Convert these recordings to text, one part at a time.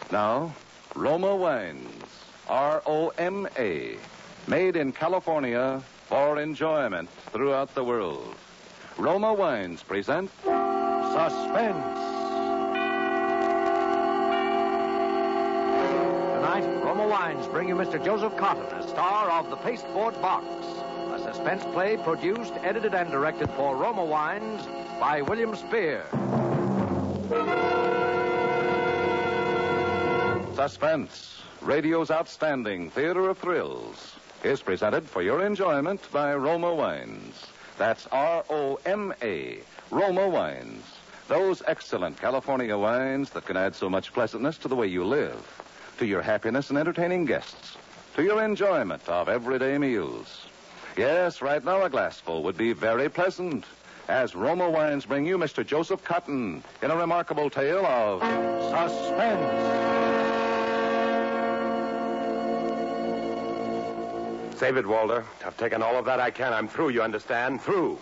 Now, Roma Wines, R-O-M-A, made in California for enjoyment throughout the world. Roma Wines present Suspense. Tonight, Roma Wines bring you Mr. Joseph Cotton, a star of The Pasteboard Box, a suspense play produced, edited, and directed for Roma Wines by William Spear. Suspense, radio's outstanding theater of thrills, is presented for your enjoyment by Roma Wines. That's R-O-M-A, Roma Wines. Those excellent California wines that can add so much pleasantness to the way you live, to your happiness in entertaining guests, to your enjoyment of everyday meals. Yes, right now a glassful would be very pleasant, as Roma Wines bring you Mr. Joseph Cotton in a remarkable tale of suspense. Save it, Walter. I've taken all of that I can. I'm through, you understand? Through.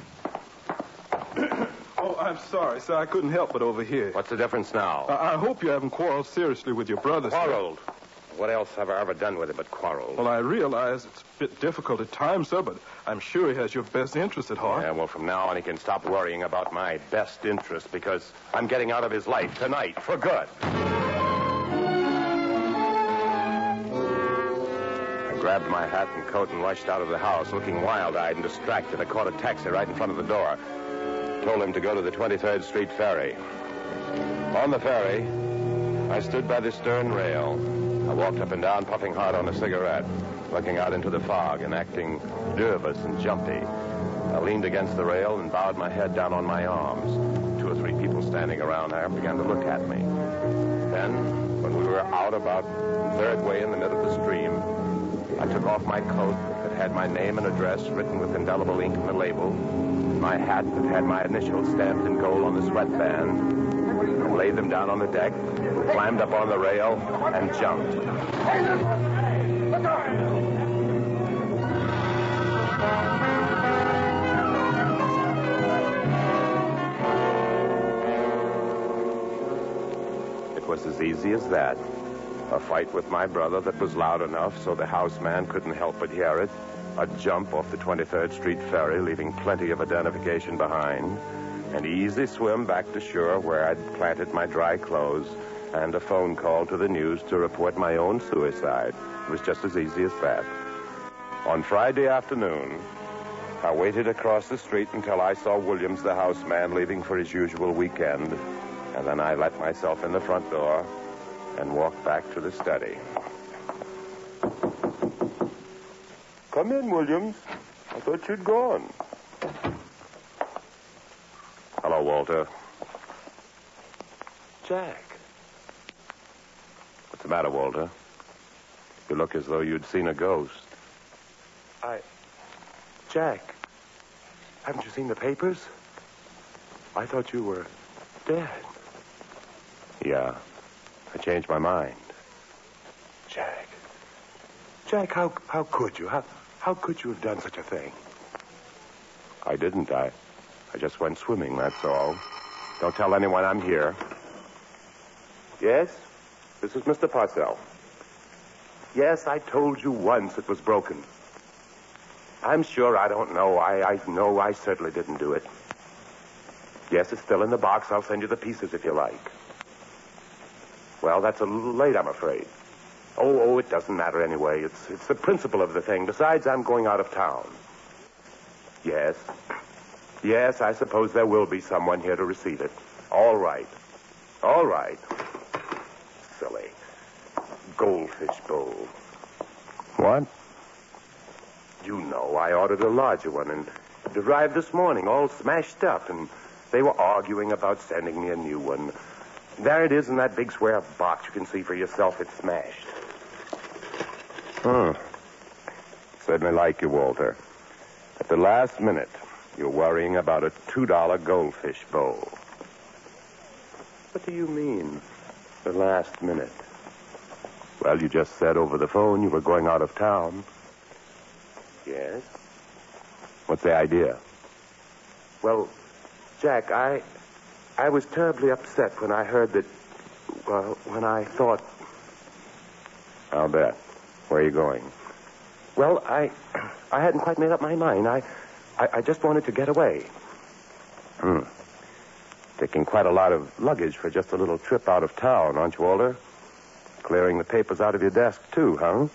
Oh, I'm sorry, sir. I couldn't help but overhear. What's the difference now? I hope you haven't quarreled seriously with your brother, sir. Quarreled? What else have I ever done with him but quarrel? Well, I realize it's a bit difficult at times, sir, but I'm sure he has your best interest at heart. Yeah, well, from now on he can stop worrying about my best interest because I'm getting out of his life tonight for good. I grabbed my hat and coat and rushed out of the house, looking wild-eyed and distracted. I caught a taxi right in front of the door. Told him to go to the 23rd Street ferry. On the ferry, I stood by the stern rail. I walked up and down, puffing hard on a cigarette, looking out into the fog and acting nervous and jumpy. I leaned against the rail and bowed my head down on my arms. 2 or 3 people standing around there began to look at me. Then, when we were out about third way in the middle of the stream, I took off my coat that had my name and address written with indelible ink in the label, my hat that had my initials stamped in gold on the sweatband, and laid them down on the deck, climbed up on the rail, and jumped. It was as easy as that. A fight with my brother that was loud enough so the houseman couldn't help but hear it. A jump off the 23rd Street ferry, leaving plenty of identification behind. An easy swim back to shore where I'd planted my dry clothes. And a phone call to the news to report my own suicide. It was just as easy as that. On Friday afternoon, I waited across the street until I saw Williams, the houseman, leaving for his usual weekend. And then I let myself in the front door and walked back to the study. Come in, Williams. I thought you'd gone. Hello, Walter. Jack. What's the matter, Walter? You look as though you'd seen a ghost. Jack, haven't you seen the papers? I thought you were dead. Yeah, I changed my mind. Jack, how could you? How could you have done such a thing? I didn't. I just went swimming, that's all. Don't tell anyone I'm here. Yes? This is Mr. Parcell. Yes, I told you once it was broken. I'm sure I don't know. I know I certainly didn't do it. Yes, it's still in the box. I'll send you the pieces if you like. Well, that's a little late, I'm afraid. Oh, it doesn't matter anyway. It's the principle of the thing. Besides, I'm going out of town. Yes. Yes, I suppose there will be someone here to receive it. All right. All right. Silly. Goldfish bowl. What? You know, I ordered a larger one, and it arrived this morning, all smashed up, and they were arguing about sending me a new one. There it is in that big square box. You can see for yourself it's smashed. Certainly like you, Walter. At the last minute, you're worrying about a $2 goldfish bowl. What do you mean, the last minute? Well, you just said over the phone you were going out of town. Yes? What's the idea? Well, Jack, I was terribly upset when I heard that, when I thought... I'll bet. Where are you going? Well, I hadn't quite made up my mind. I just wanted to get away. Taking quite a lot of luggage for just a little trip out of town, aren't you, Walter? Clearing the papers out of your desk, too, huh?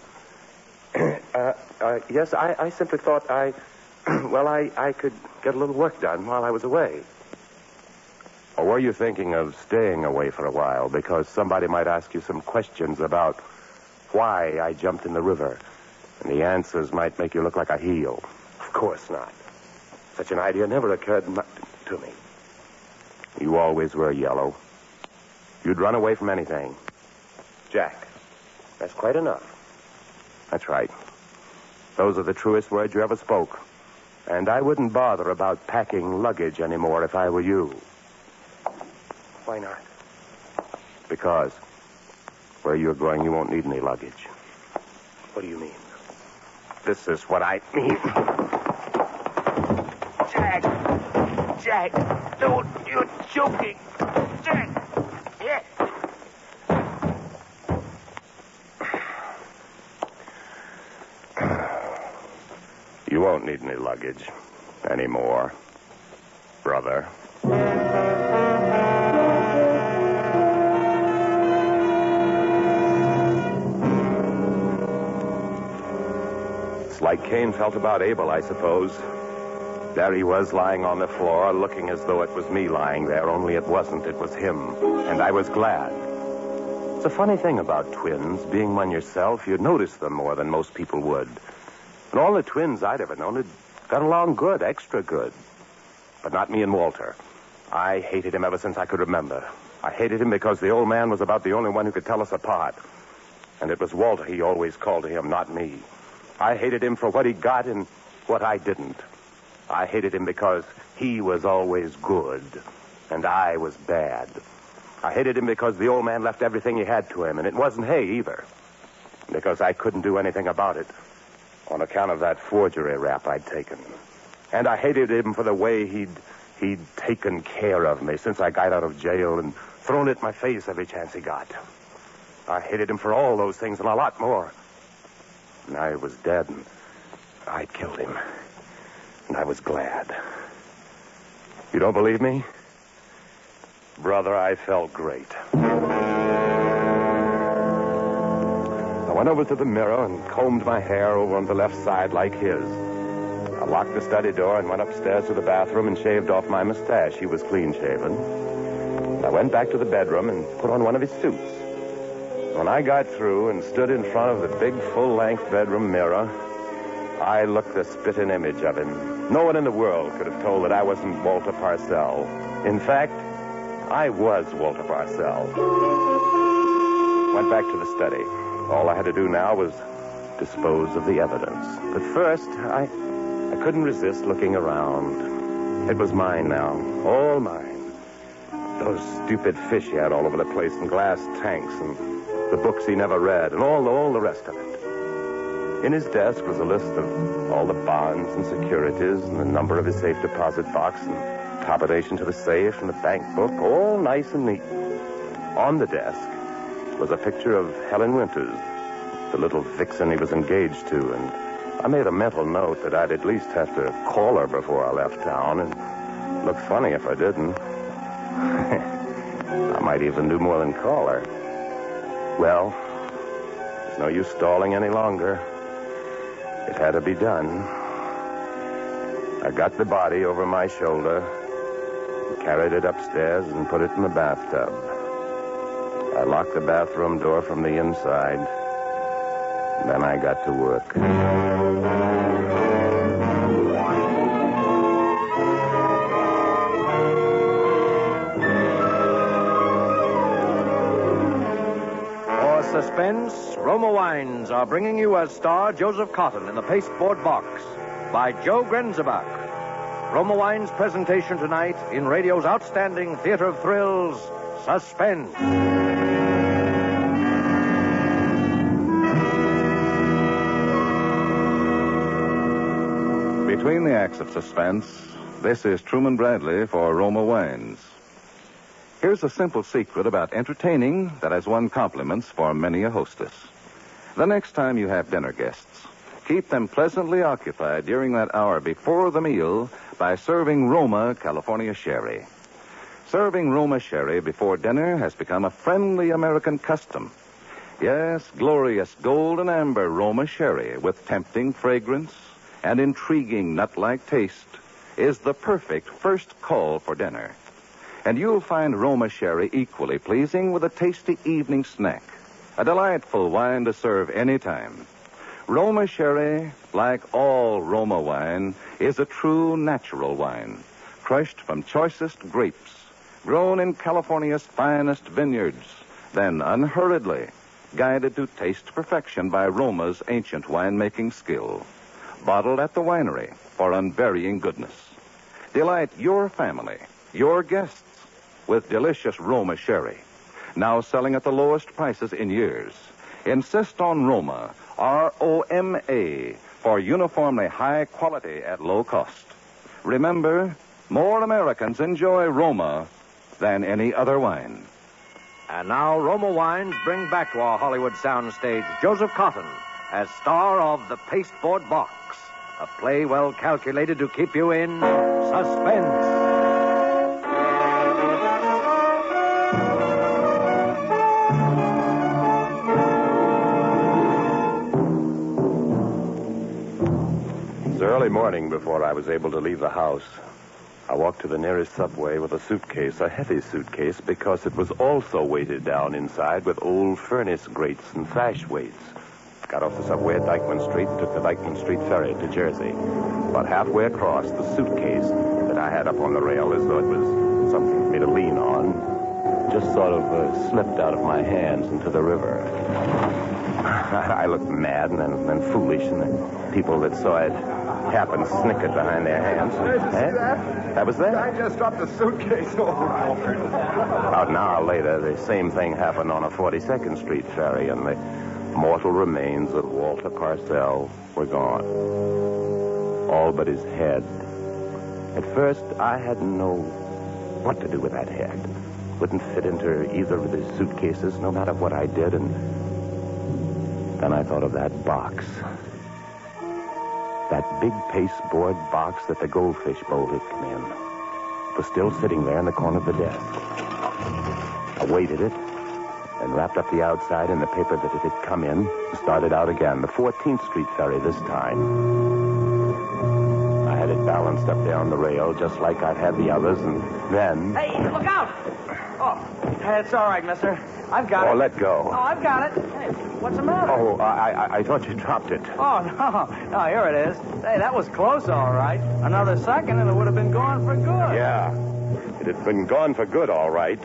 Yes, I simply thought I could get a little work done while I was away. Or were you thinking of staying away for a while because somebody might ask you some questions about why I jumped in the river, and the answers might make you look like a heel? Of course not. Such an idea never occurred to me. You always were yellow. You'd run away from anything. Jack, that's quite enough. That's right. Those are the truest words you ever spoke. And I wouldn't bother about packing luggage anymore if I were you. Why not? Because where you're going, you won't need any luggage. What do you mean? This is what I mean. Jack, don't, you're choking. Jack, yeah. You won't need any luggage anymore, brother. It's like Cain felt about Abel, I suppose. There he was lying on the floor, looking as though it was me lying there, only it wasn't. It was him. And I was glad. It's a funny thing about twins. Being one yourself, you notice them more than most people would. And all the twins I'd ever known had got along good, extra good. But not me and Walter. I hated him ever since I could remember. I hated him because the old man was about the only one who could tell us apart. And it was Walter he always called to him, not me. I hated him for what he got and what I didn't. I hated him because he was always good, and I was bad. I hated him because the old man left everything he had to him, and it wasn't hay either. Because I couldn't do anything about it on account of that forgery rap I'd taken. And I hated him for the way he'd taken care of me since I got out of jail and thrown it in my face every chance he got. I hated him for all those things and a lot more. And I was dead, and I killed him. And I was glad. You don't believe me? Brother, I felt great. I went over to the mirror and combed my hair over on the left side like his. I locked the study door and went upstairs to the bathroom and shaved off my mustache. He was clean-shaven. I went back to the bedroom and put on one of his suits. When I got through and stood in front of the big full-length bedroom mirror, I looked the spitting image of him. No one in the world could have told that I wasn't Walter Parcell. In fact, I was Walter Parcell. Went back to the study. All I had to do now was dispose of the evidence. But first, I couldn't resist looking around. It was mine now, all mine. Those stupid fish he had all over the place in glass tanks and the books he never read and all the rest of it. In his desk was a list of all the bonds and securities and the number of his safe deposit box and combination to the safe and the bank book, all nice and neat. On the desk was a picture of Helen Winters, the little vixen he was engaged to, and I made a mental note that I'd at least have to call her before I left town, and look funny if I didn't. I might even do more than call her. Well, there's no use stalling any longer. It had to be done. I got the body over my shoulder, and carried it upstairs and put it in the bathtub. I locked the bathroom door from the inside. Then I got to work. For suspense, Roma Wines are bringing you as star Joseph Cotton in the Pasteboard Box by Joe Grenzebach. Roma Wines' presentation tonight in radio's outstanding theater of thrills, Suspense. Between the acts of suspense, this is Truman Bradley for Roma Wines. Here's a simple secret about entertaining that has won compliments for many a hostess. The next time you have dinner guests, keep them pleasantly occupied during that hour before the meal by serving Roma California Sherry. Serving Roma Sherry before dinner has become a friendly American custom. Yes, glorious golden amber Roma Sherry with tempting fragrance and intriguing nut-like taste is the perfect first call for dinner. And you'll find Roma Sherry equally pleasing with a tasty evening snack, a delightful wine to serve anytime. Roma Sherry, like all Roma wine, is a true natural wine, crushed from choicest grapes, grown in California's finest vineyards, then unhurriedly guided to taste perfection by Roma's ancient winemaking skill, bottled at the winery for unvarying goodness. Delight your family, your guests, with delicious Roma Sherry, now selling at the lowest prices in years. Insist on Roma, R-O-M-A, for uniformly high quality at low cost. Remember, more Americans enjoy Roma than any other wine. And now Roma Wines bring back to our Hollywood soundstage Joseph Cotton as star of The Pasteboard Box, a play well calculated to keep you in suspense. It was early morning before I was able to leave the house. I walked to the nearest subway with a suitcase, a heavy suitcase, because it was also weighted down inside with old furnace grates and sash weights. Got off the subway at Dyckman Street and took the Dyckman Street ferry to Jersey. About halfway across, the suitcase that I had up on the rail as though it was something for me to lean on just sort of slipped out of my hands into the river. I looked mad and foolish, and the people that saw it happen snickered behind their hands. That was that? I just dropped the suitcase over. About an hour later, the same thing happened on a 42nd Street ferry, and the mortal remains of Walter Parcell were gone. All but his head. At first, I hadn't known what to do with that head. Wouldn't fit into either of the suitcases, no matter what I did, and then I thought of that box. That big pasteboard box that the goldfish bowl had come in. It was still sitting there in the corner of the desk. I weighted it and wrapped up the outside in the paper that it had come in and started out again. The 14th Street ferry this time. I had it balanced up there on the rail just like I'd had the others, and then... Hey, look out! Oh, it's all right, mister. I've got it. Oh, let go. Oh, I've got it. Hey, what's the matter? Oh, I thought you dropped it. Oh, no. No, here it is. Hey, that was close, all right. Another second and it would have been gone for good. Yeah. It had been gone for good, all right.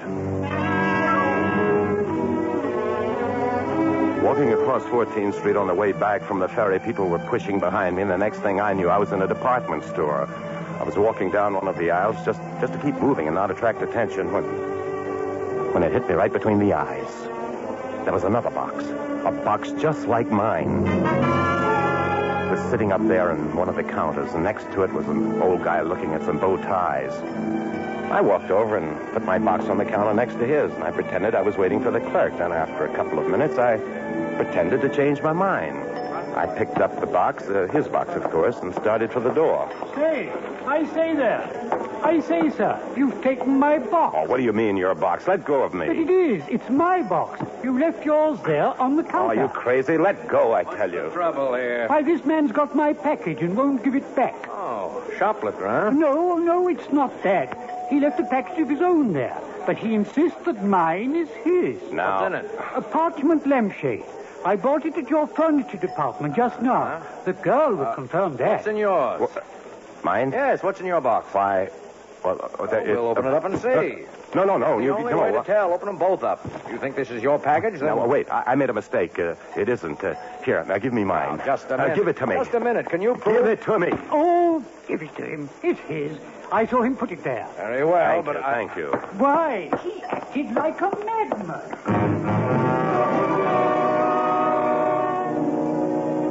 Walking across 14th Street on the way back from the ferry, people were pushing behind me, and the next thing I knew, I was in a department store. I was walking down one of the aisles just to keep moving and not attract attention when it hit me right between the eyes. There was another box. A box just like mine. It was sitting up there in one of the counters, and next to it was an old guy looking at some bow ties. I walked over and put my box on the counter next to his, and I pretended I was waiting for the clerk. Then after a couple of minutes, I pretended to change my mind. I picked up the box, his box, of course, and started for the door. Say, I say there. I say, sir, you've taken my box. Oh, what do you mean, your box? Let go of But me. it is. It's my box. You left yours there on the Oh, counter. are you crazy? Let go, I tell you. Trouble here. Why, this man's got my package and won't give it back. Oh, shoplifter, huh? No, it's not that. He left a package of his own there, but he insists that mine is his. Now, What's in it? A parchment lampshade. I bought it at your furniture department just now. The girl will confirm that. What's in yours? mine? Yes, what's in your box? Why, well, We'll open it up and see. No. The You only way to tell, open them both up. You think this is your package? Then... No, wait. I made a mistake. It isn't. Here, now give me mine. Now, just a minute. Give it to me. Just a minute. Can you prove Give it to me. Oh, give it to him. It's his. I saw him put it there. Very well, Thank you. Why, he acted like a madman. Maybe I'd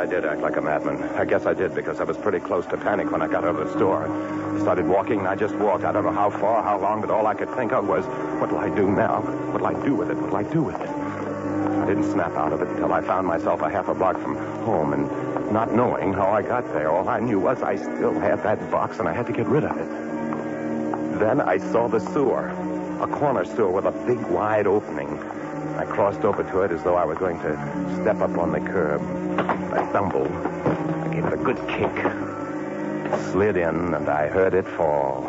did act like a madman. I guess I did because I was pretty close to panic when I got out of the store. I started walking and I just walked. I don't know how far, how long, but all I could think of was, what'll I do now? What'll I do with it? What'll I do with it? I didn't snap out of it until I found myself a half a block from home, and not knowing how I got there, all I knew was I still had that box and I had to get rid of it. Then I saw the sewer, a corner sewer with a big wide opening. I crossed over to it as though I was going to step up on the curb. I stumbled. I gave it a good kick. Slid in, and I heard it fall.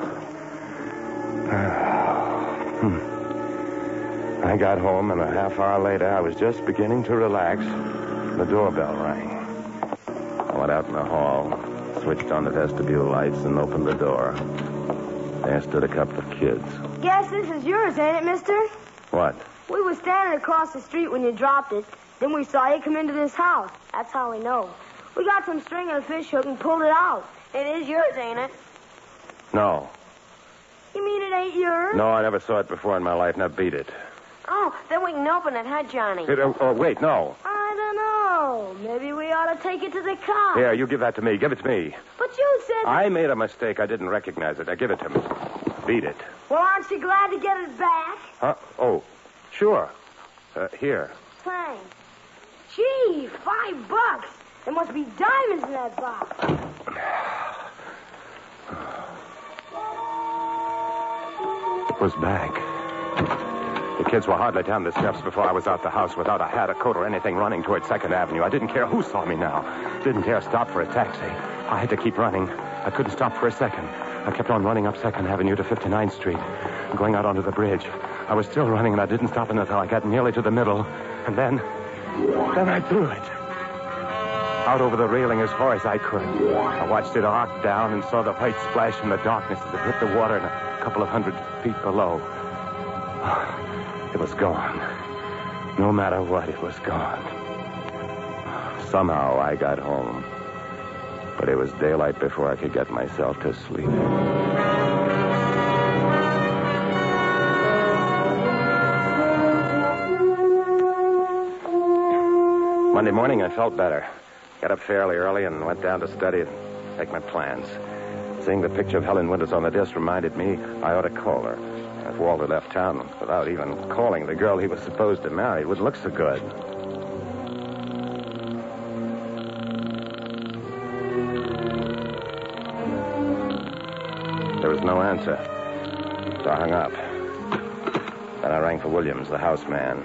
I got home, and a half hour later, I was just beginning to relax. The doorbell rang. I went out in the hall, switched on the vestibule lights, and opened the door. There stood a couple of kids. Guess this is yours, ain't it, mister? What? We were standing across the street when you dropped it. Then we saw you come into this house. That's how we know. We got some string and a fish hook and pulled it out. It is yours, ain't it? No. You mean it ain't yours? No, I never saw it before in my life. Now beat it. Oh, then we can open it, huh, Johnny? Wait, no. I don't know. Maybe we ought to take it to the car. Here, you give that to me. Give it to me. But you said... I made a mistake. I didn't recognize it. Now give it to me. Beat it. Well, aren't you glad to get it back? Huh? Oh, sure. Here. Thanks. Gee, $5. There must be diamonds in that box. It was back. The kids were hardly down the steps before I was out the house without a hat, a coat, or anything running toward 2nd Avenue. I didn't care who saw me now. Didn't dare stop for a taxi. I had to keep running. I couldn't stop for a second. I kept on running up 2nd Avenue to 59th Street, going out onto the bridge. I was still running, and I didn't stop until I got nearly to the middle. And then I threw it. Out over the railing as far as I could. I watched it arc down and saw the white splash in the darkness as it hit the water and a couple of 100 feet below. It was gone. No matter what, it was gone. Somehow I got home. But it was daylight before I could get myself to sleep. Monday morning, I felt better. Got up fairly early and went down to study and make my plans. Seeing the picture of Helen Winters on the desk reminded me I ought to call her. If Walter left town without even calling the girl he was supposed to marry, it wouldn't look so good. There was no answer. So I hung up. Then I rang for Williams, the house man.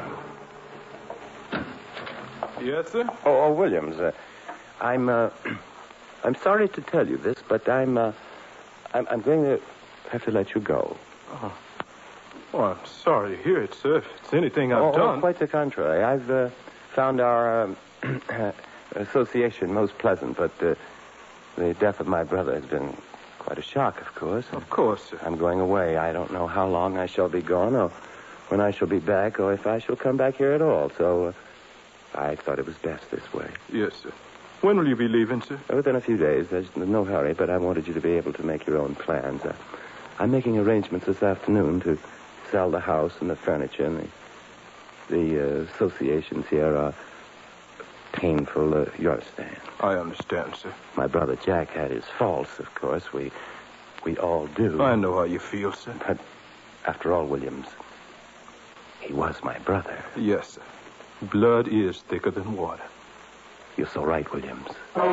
Yes, sir? Oh, Williams, I'm sorry to tell you this, but I'm going to have to let you go. Oh, I'm sorry to hear it, sir. If it's anything I've done... Oh, quite the contrary. I've found our association most pleasant, but the death of my brother has been quite a shock, of course. Of course, sir. I'm going away. I don't know how long I shall be gone, or when I shall be back, or if I shall come back here at all. So I thought it was best this way. Yes, sir. When will you be leaving, sir? Within a few days. There's no hurry, but I wanted you to be able to make your own plans. I'm making arrangements this afternoon to sell the house and the furniture, and the associations here are painful. You understand? I understand, sir. My brother Jack had his faults, of course. We all do. I know how you feel, sir. But after all, Williams, he was my brother. Yes, sir. Blood is thicker than water. You're so right, Williams.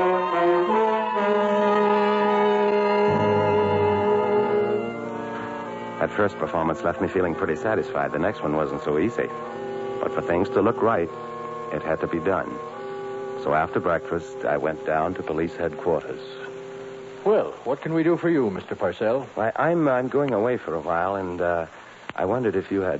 That first performance left me feeling pretty satisfied. The next one wasn't so easy. But for things to look right, it had to be done. So after breakfast, I went down to police headquarters. Well, what can we do for you, Mr. Parcell? I'm going away for a while, and I wondered if you had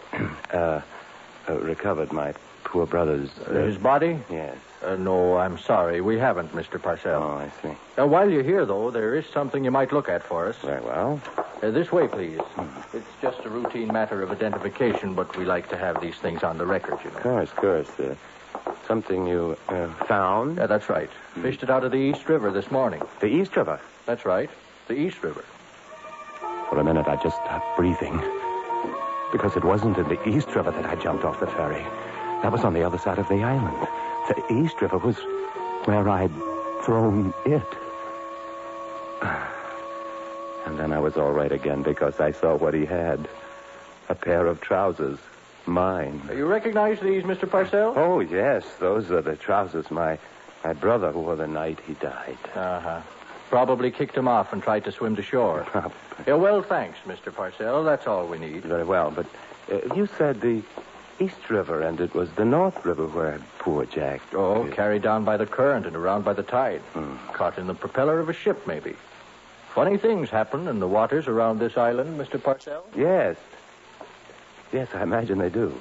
recovered my poor brother's... His body? Yes. No, I'm sorry. We haven't, Mr. Parcell. Oh, I see. While you're here, though, there is something you might look at for us. Very well. This way, please. It's just a routine matter of identification, but we like to have these things on the record, you know. Of course. Something you found? Yeah, that's right. Fished it out of the East River this morning. The East River? That's right. The East River. For a minute, I just stopped breathing. Because it wasn't in the East River that I jumped off the ferry. That was on the other side of the island. The East River was where I'd thrown it. And then I was all right again because I saw what he had. A pair of trousers. Mine. You recognize these, Mr. Parcell? Oh, yes. Those are the trousers my brother wore the night he died. Uh-huh. Probably kicked him off and tried to swim to shore. Yeah, well, thanks, Mr. Parcell. That's all we need. Very well, but you said the East River, and it was the North River where poor Jack... Oh, carried down by the current and around by the tide. Caught in the propeller of a ship, maybe. Funny things happen in the waters around this island, Mr. Parcell. Yes. Yes, I imagine they do.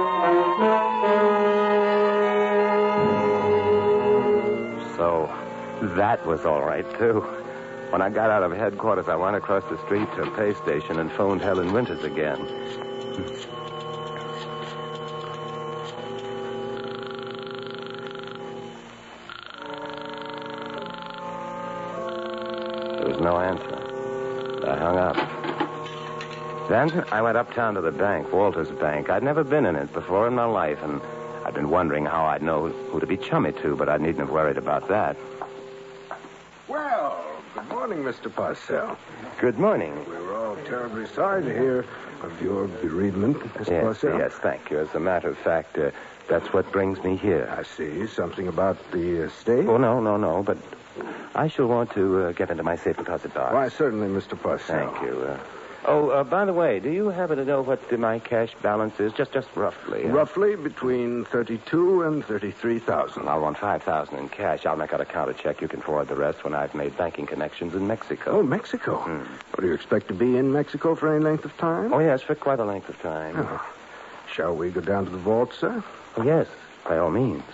So, that was all right, too. When I got out of headquarters, I went across the street to a pay station and phoned Helen Winters again. There was no answer. I hung up. Then I went uptown to the bank, Walter's Bank. I'd never been in it before in my life, and I'd been wondering how I'd know who to be chummy to, but I needn't have worried about that. Well, good morning, Mr. Parcell. Good morning. We were all terribly sorry to hear of your bereavement, Mr. Parcell. Yes, thank you. As a matter of fact, that's what brings me here. I see. Something about the estate? Oh, no, but I shall want to get into my safe deposit box. Why, certainly, Mr. Parcell. Thank you. By the way, do you happen to know what my cash balance is? Just roughly. Roughly between $32,000 and $33,000. I'll want $5,000 in cash. I'll make out a counter check. You can forward the rest when I've made banking connections in Mexico. Oh, Mexico? Well, do you expect to be in Mexico for any length of time? Oh, yes, for quite a length of time. Oh. Shall we go down to the vault, sir? Oh, yes, by all means.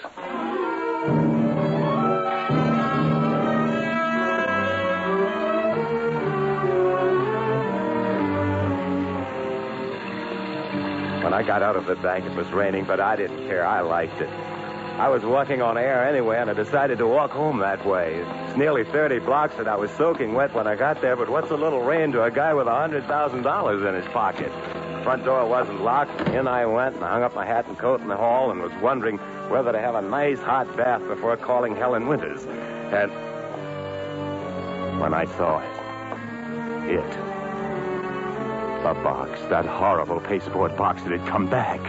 When I got out of the bank, it was raining, but I didn't care. I liked it. I was walking on air anyway, and I decided to walk home that way. It's nearly 30 blocks, and I was soaking wet when I got there, but what's a little rain to a guy with $100,000 in his pocket? The front door wasn't locked. In I went, and I hung up my hat and coat in the hall and was wondering whether to have a nice hot bath before calling Helen Winters. And when I saw it, the box, that horrible pasteboard box that had come back.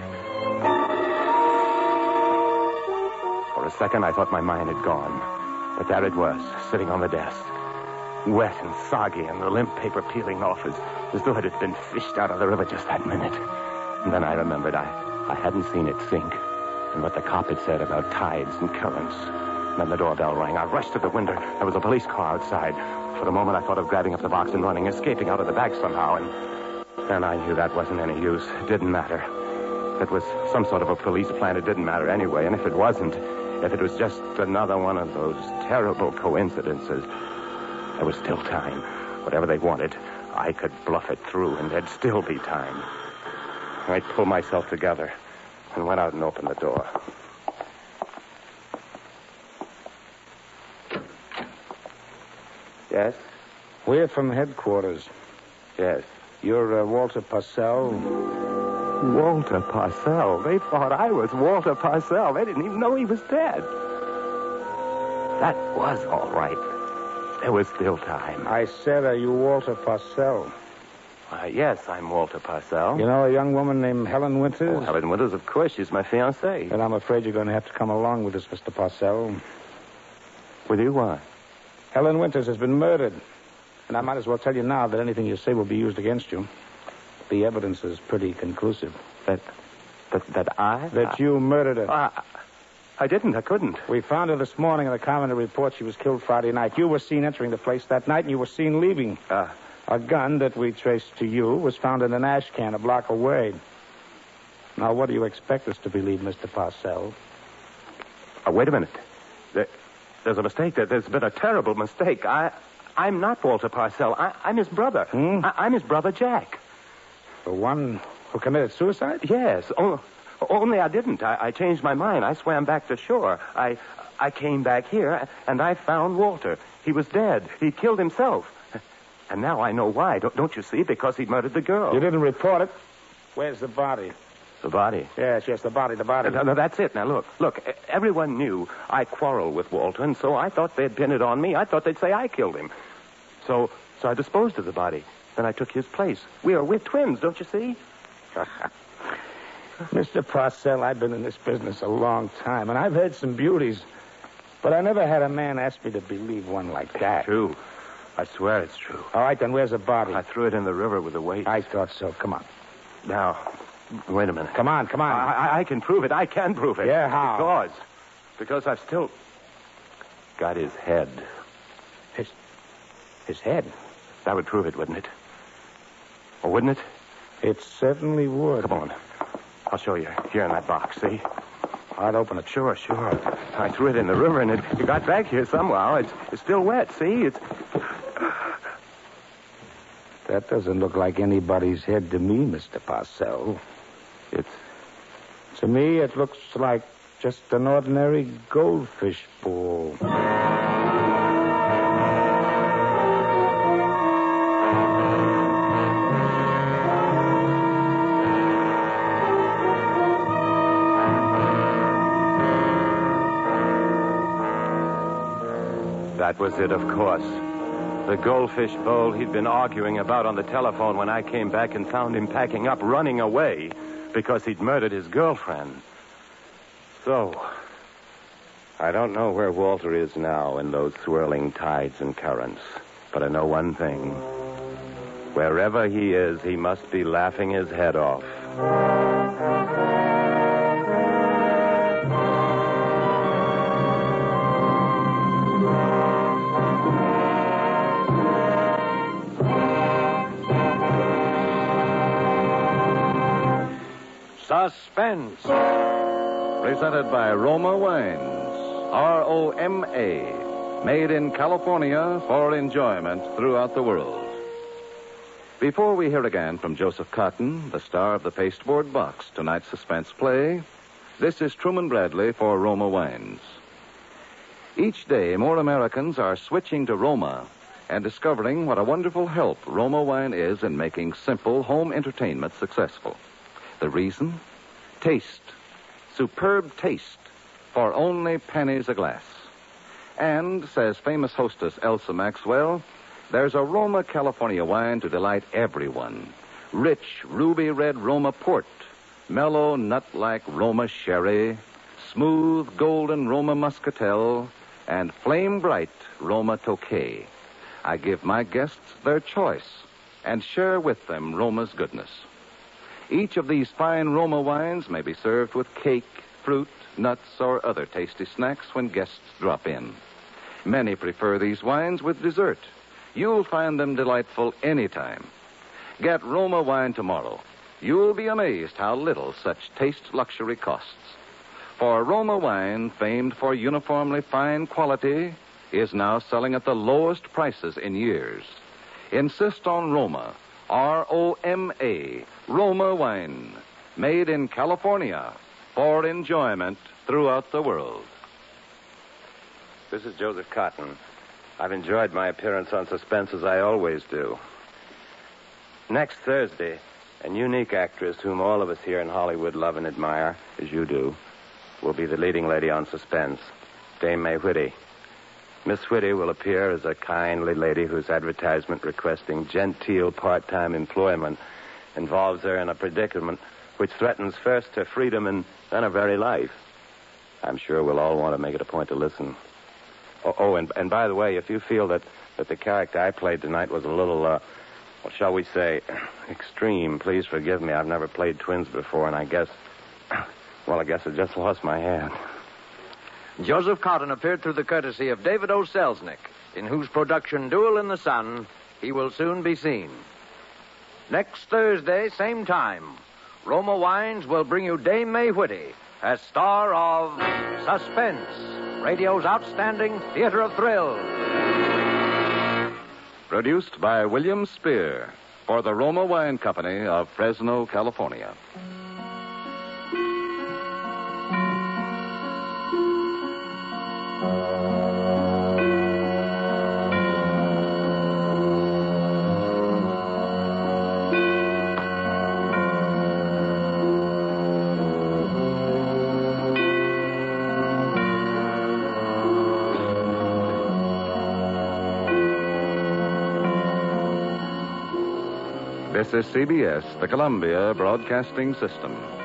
For a second, I thought my mind had gone. But there it was, sitting on the desk. Wet and soggy, and the limp paper peeling off as though it had been fished out of the river just that minute. And then I remembered I hadn't seen it sink, and what the cop had said about tides and currents. And then the doorbell rang. I rushed to the window. There was a police car outside. For a moment, I thought of grabbing up the box and running, escaping out of the bag somehow, and I knew that wasn't any use. It didn't matter. If it was some sort of a police plan, it didn't matter anyway. And if it wasn't, if it was just another one of those terrible coincidences, there was still time. Whatever they wanted, I could bluff it through, and there'd still be time. I pulled myself together and went out and opened the door. Yes? We're from headquarters. Yes. You're Walter Parcell? Walter Parcell? They thought I was Walter Parcell. They didn't even know he was dead. That was all right. There was still time. I said, are you Walter Parcell? Yes, I'm Walter Parcell. You know a young woman named Helen Winters? Oh, Helen Winters, of course. She's my fiancée. And I'm afraid you're going to have to come along with us, Mr. Parcell. With you? Why? Helen Winters has been murdered. And I might as well tell you now that anything you say will be used against you. The evidence is pretty conclusive. That you murdered her. I didn't. I couldn't. We found her this morning in the coroner report. She was killed Friday night. You were seen entering the place that night, and you were seen leaving. A gun that we traced to you was found in an ash can a block away. Now, what do you expect us to believe, Mr. Parcell? Wait a minute. There's a mistake. There's been a terrible mistake. I'm not Walter Parcell. I'm his brother. I'm his brother, Jack. The one who committed suicide? Yes. Only I didn't. I changed my mind. I swam back to shore. I came back here, and I found Walter. He was dead. He killed himself. And now I know why. Don't you see? Because he murdered the girl. You didn't report it. Where's the body? The body? Yes, the body. No, that's it. Now, look, everyone knew I quarreled with Walter, and so I thought they'd pin it on me. I thought they'd say I killed him. So I disposed of the body. Then I took his place. We're twins, don't you see? Mr. Parcell, I've been in this business a long time, and I've heard some beauties, but I never had a man ask me to believe one like that. True. I swear it's true. All right, then where's the body? I threw it in the river with the weight. I thought so. Come on. Now, wait a minute. Come on. I can prove it. I can prove it. Yeah, how? Because I've still got his head. His head? That would prove it, wouldn't it? Or wouldn't it? It certainly would. Come on. I'll show you. Here in that box, see? I'd open it. Sure. I threw it in the river, and it got back here somehow. It's still wet, see? That doesn't look like anybody's head to me, Mr. Parcell. To me, it looks like just an ordinary goldfish ball. That was it, of course. The goldfish bowl he'd been arguing about on the telephone when I came back and found him packing up, running away, because he'd murdered his girlfriend. So, I don't know where Walter is now in those swirling tides and currents, but I know one thing. Wherever he is, he must be laughing his head off. Suspense. Presented by Roma Wines. ROMA. Made in California for enjoyment throughout the world. Before we hear again from Joseph Cotton, the star of the pasteboard box, tonight's suspense play, this is Truman Bradley for Roma Wines. Each day, more Americans are switching to Roma and discovering what a wonderful help Roma wine is in making simple home entertainment successful. The reason? Taste. Superb taste for only pennies a glass. And, says famous hostess Elsa Maxwell, there's a Roma California wine to delight everyone. Rich, ruby red Roma port, mellow, nut-like Roma sherry, smooth, golden Roma muscatel, and flame-bright Roma Tokay. I give my guests their choice and share with them Roma's goodness. Each of these fine Roma wines may be served with cake, fruit, nuts, or other tasty snacks when guests drop in. Many prefer these wines with dessert. You'll find them delightful anytime. Get Roma wine tomorrow. You'll be amazed how little such taste luxury costs. For Roma wine, famed for uniformly fine quality, is now selling at the lowest prices in years. Insist on Roma. ROMA, Roma wine, made in California for enjoyment throughout the world. This is Joseph Cotton. I've enjoyed my appearance on Suspense as I always do. Next Thursday, a unique actress whom all of us here in Hollywood love and admire, as you do, will be the leading lady on Suspense, Dame May Whitty. Miss Whitty will appear as a kindly lady whose advertisement requesting genteel part-time employment involves her in a predicament which threatens first her freedom and then her very life. I'm sure we'll all want to make it a point to listen. And by the way, if you feel that the character I played tonight was a little, well, shall we say, extreme, please forgive me. I've never played twins before, and I guess I just lost my hand. Joseph Cotton appeared through the courtesy of David O. Selznick, in whose production Duel in the Sun he will soon be seen. Next Thursday, same time, Roma Wines will bring you Dame May Whitty as star of Suspense, radio's outstanding theater of thrills. Produced by William Spear for the Roma Wine Company of Fresno, California. This is CBS, the Columbia Broadcasting System.